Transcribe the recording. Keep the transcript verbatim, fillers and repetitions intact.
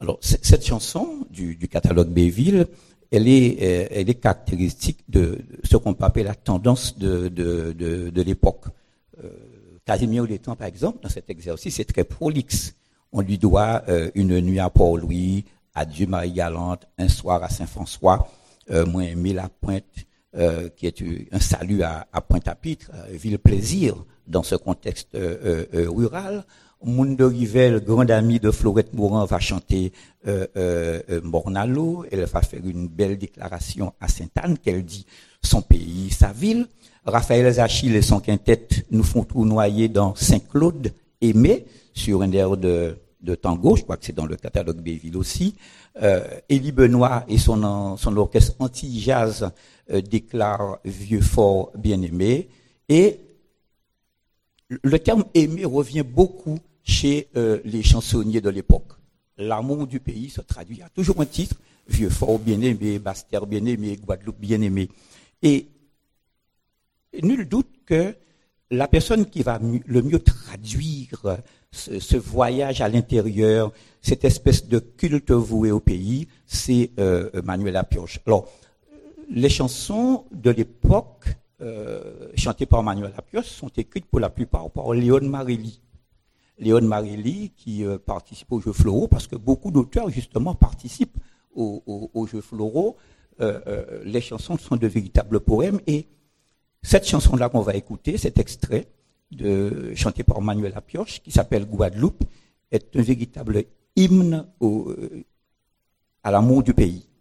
Alors, c- cette chanson du, du catalogue Béville, elle est, euh, elle est caractéristique de ce qu'on peut appeler la tendance de, de, de, de l'époque. Euh, Casimir Létang, par exemple, dans cet exercice, c'est très prolixe. On lui doit euh, une nuit à Port-Louis, Adieu Marie-Galante, un soir à Saint-François, euh, moi aimé la Pointe, euh, qui est un salut à, à Pointe-à-Pitre, euh, ville plaisir dans ce contexte euh, euh, rural. Monde de Rivel, grande amie de Florette Mourant, va chanter euh, euh, euh, Mornalo. Elle va faire une belle déclaration à Sainte-Anne qu'elle dit son pays, sa ville. Raphaël Zachille et son quintet nous font tournoyer dans Saint-Claude Aimé sur un air de, de tango. Je crois que c'est dans le catalogue Béville aussi. Euh, Élie Benoît et son, son orchestre anti-jazz euh, déclarent Vieux Fort bien-aimé. Et le terme aimé revient beaucoup chez euh, les chansonniers de l'époque. L'amour du pays se traduit à toujours un titre, Vieux Fort bien-aimé, Basse-Terre bien-aimé, Guadeloupe bien-aimé. Et nul doute que la personne qui va le mieux traduire ce, ce voyage à l'intérieur, cette espèce de culte voué au pays, c'est euh, Manuel Lapioche. Alors, les chansons de l'époque euh, chantées par Manuel Lapioche sont écrites pour la plupart par Léon Marelly. Léon Marelly qui euh, participe aux Jeux Floraux, parce que beaucoup d'auteurs justement participent aux, aux, aux Jeux Floraux. Euh, euh, les chansons sont de véritables poèmes, et cette chanson-là qu'on va écouter, cet extrait de, chanté par Manuel Lapioche, qui s'appelle Guadeloupe, est un véritable hymne au, à l'amour du pays.